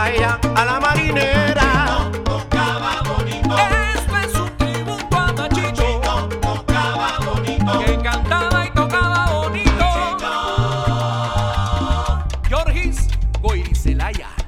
ella, a la marinera. Tocaba bonito. Esto es un tributo a Machito, Tocaba bonito. que cantaba y tocaba bonito. Jorgis Goirizelaya.